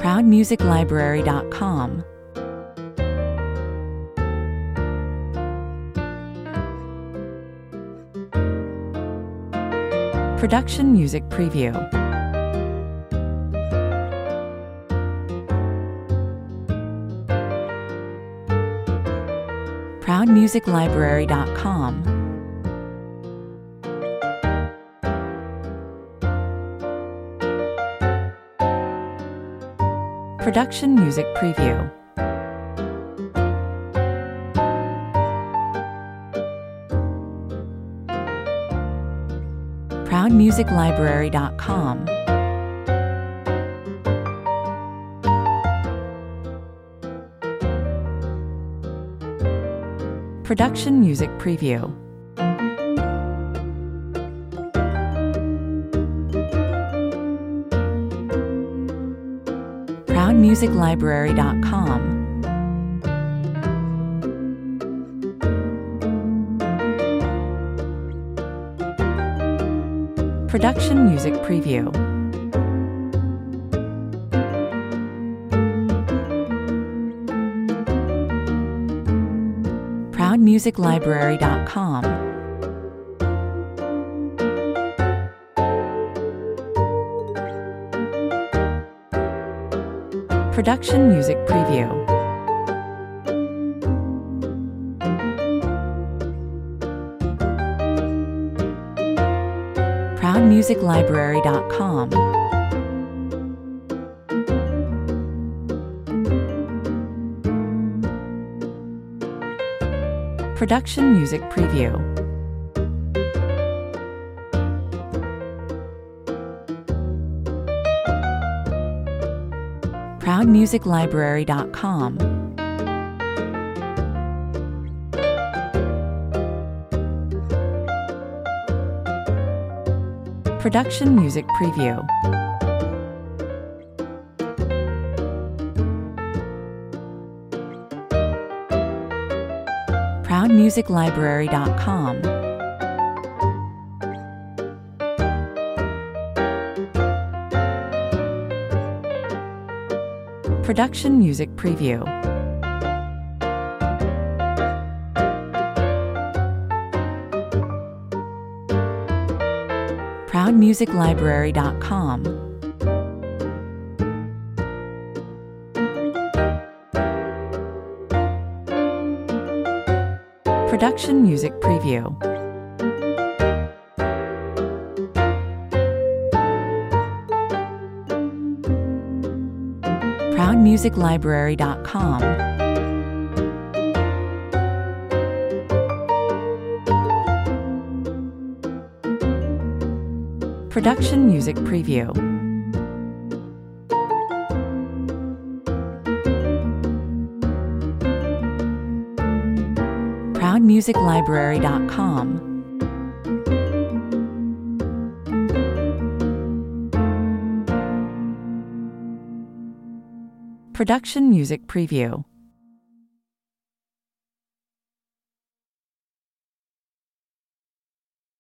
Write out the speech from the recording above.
ProudMusicLibrary.com. Production Music Preview. ProudMusicLibrary.com. Production Music Preview. ProudMusicLibrary.com. Production Music Preview. ProudMusicLibrary.com. Production Music Preview. ProudMusicLibrary.com. Production Music Preview. ProudMusicLibrary.com. Production Music Preview. ProudMusicLibrary.com. Production Music Preview. ProudMusicLibrary.com. Production Music Preview. ProudMusicLibrary.com. Production Music Preview. ProudMusicLibrary.com. Production Music Preview. ProudMusicLibrary.com. Production Music Preview.